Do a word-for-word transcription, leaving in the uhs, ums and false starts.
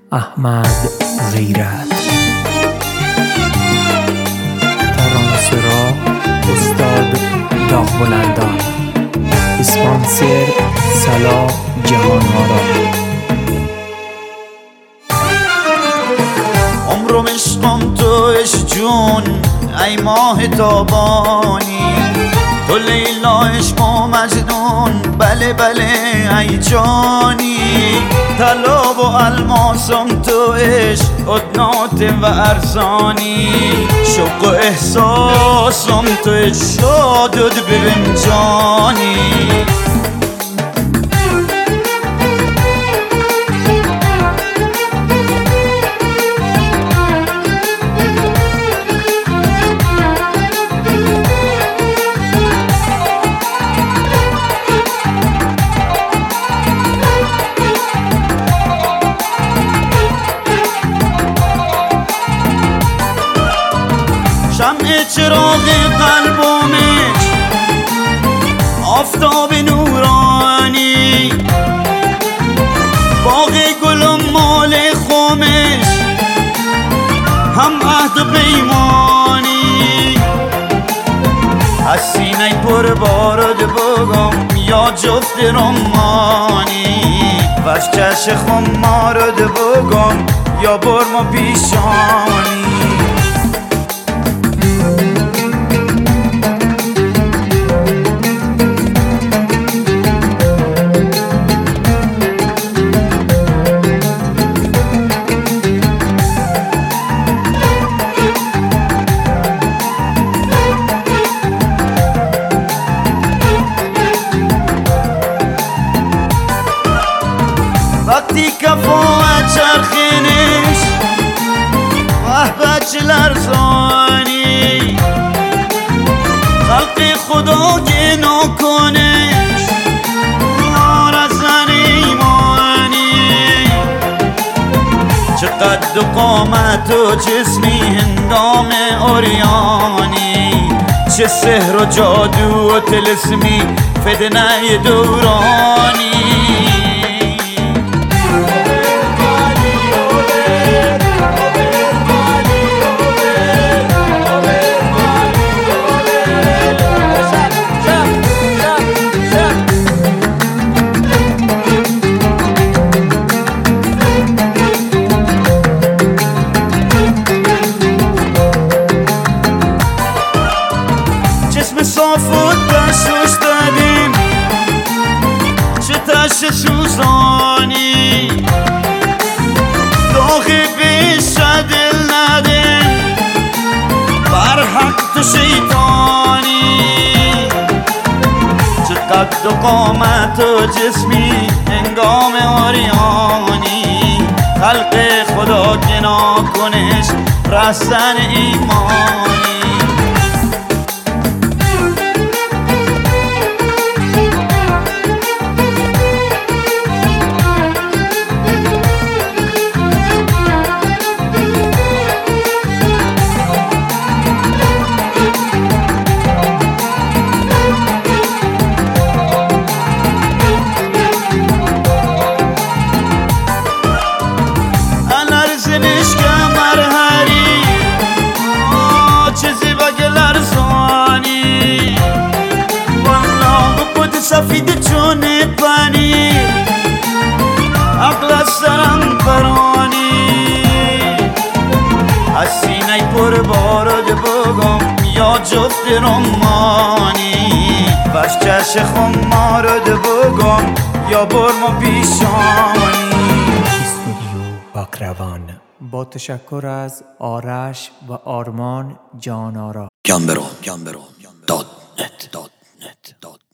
احمد غیرت. ترانسرا استاد داغبلندان. اسپانسر صلاح جهان‌آرا. عمرم عشقم تو عشق جون ای ماه تابانی، تو لیلا عشق و مجنون بله بله ای جانی، طلا و الماسم تو عشق ادنات و ارزانی، شوق و احساسم تو عشق شادد ببین جانی. شمع چراغ قلبمش آفتاب نورانی، باغ گلم مال خمش هم عهد و پیمانی، از سینه پر بارد بگم یا جفت رمانی، و از چش خمارد بگم یا برم و پیشانی. وقتی کفاوت چرخینش وحبت چه لرزانی، خلق خدا که ناکنش نار از زن ایمانی، چه قد و قامت و جسمی هنگام عریانی، چه سحر و جادو و طلسمی فتنه دورانی. جسم صافت بشوش دادیم چه تشت سوزانی، داغی بیش دل ندیم بر حق تو شیطانی، چه قد و قامت و جسمی هنگام عریانی، خلق خدا که ناکنش رسن ایمانی. سفید چون پنیر عقل از سرم برانی، از سینه پر بارد بگم یا جفت رمانی، و از چش خمارد بگم یا برم و پیشانی. استودیو باکروان با تشکر از آرش و آرمان جهان‌آرا. جانبرو جانبرو دات نت دات نت دات